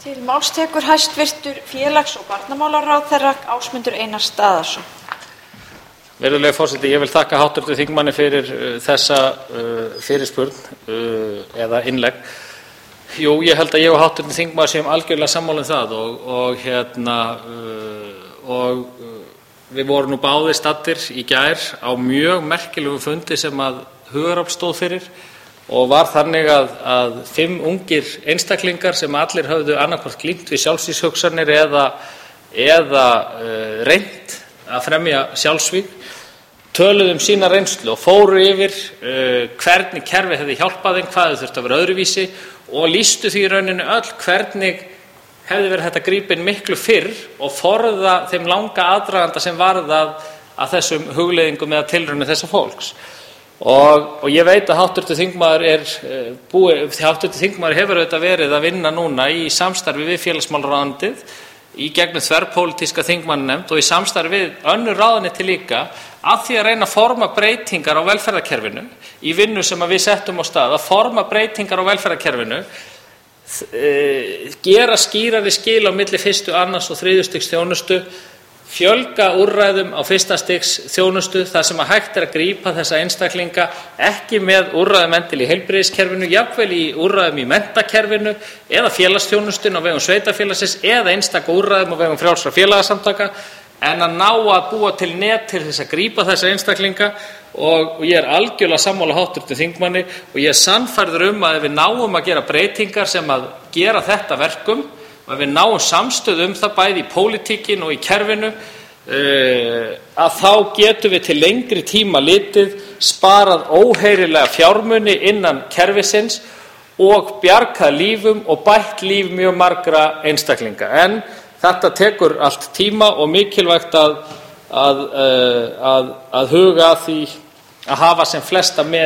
Til máls tekur hæstvirtur félags- og barnamálaráðherra Ásmundur Einar Daðason. Virðulegi forseti, ég vil þakka hv. þingmanni fyrir þessa fyrirspurn eða innlegg. Jú, ég held að ég og hv. þingmaður séum algjörlega sammála um það og við vorum nú báðir staddir í gær á mjög merkilegum fundi sem að Hugarafl stóð fyrir og var þannig að 5 ungir einstaklingar sem allir höfðu annaðhvort glímt við sjálfsvígshugsanir eða reynt að fremja sjálfsvíg, töluðu sína reynslu og fóru yfir hvernig kerfið hefði hjálpað þeim, hvað þau þurftu að vera öðruvísi og lýstu því í rauninni öll hvernig hefði verið hægt að grípa inn miklu fyrr og forða þeim langa aðdraganda sem varð að þessum hugleiðingum eða tilraunum þessa fólks. Og ég veit að hv. þingmaður hefur auðvitað verið að vinna núna í samstarfi við félagsmálaráðuneytið í gegnum þverpólitíska þingmannanefnd og í samstarfi við önnur ráðuneyti líka að því að reyna að forma breytingar á velferðarkerfinu í vinnu sem við settum á stað, að forma breytingar á velferðarkerfinu, gera skýrari skil á milli 1., 2. og 3. stigs þjónustu, fjölga úrræðum á 1. stigs þjónustu þar sem að hægt að grípa þessa einstaklinga ekki með úrræðum endilega í heilbrigðiskerfinu, jafnvel í úrræðum í menntakerfinu eða félagsþjónustun á vegum sveitarfélagsins eða einstaka úrræðum á vegum frjálsra félagasamtaka, en að ná að búa til net til þess að grípa þessa einstaklinga. Og ég er algjörlega sammála hv. þingmanni og ég er sannfærður að ef við náum að gera breytingar sem að gera þetta verkum og ef við náum samstöðu það bæði í pólitíkin og í kerfinu, að þá getum við til lengri tíma litið sparað óheyrilega fjármuni innan kerfisins og bjargað lífum og bætt líf mjög margra einstaklinga. En þetta tekur allt tíma og mikilvægt að huga að því að hafa sem flesta með